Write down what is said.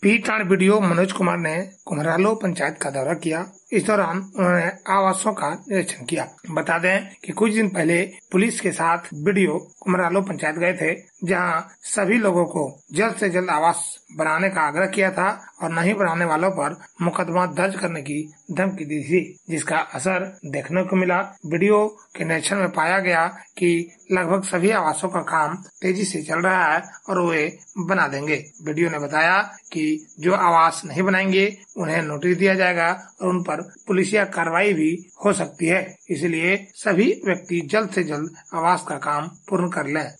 पीटाण video Manoj Kumar ने कुम्हरालो पंचायत का दौरा किया। इस दौरान उन्होंने आवासों का निरीक्षण किया। बता दें कि कुछ दिन पहले पुलिस के साथ वीडियो कुम्हरालो पंचायत गए थे, जहां सभी लोगों को जल्द से जल्द आवास बनाने का आग्रह किया था और नहीं बनाने वालों पर मुकदमा दर्ज करने की धमकी दी थी, जिसका असर देखने को मिला। वीडियो के निरीक्षण में पाया गया कि लगभग सभी आवासों का काम तेजी से चल रहा है और वे बना देंगे। वीडियो ने बताया कि जो आवास नहीं बनाएंगे उन्हें नोटिस दिया जाएगा और उन पर पुलिसिया कार्रवाई भी हो सकती है। इसलिए सभी व्यक्ति जल्द से जल्द आवास का काम पूर्ण कर लें।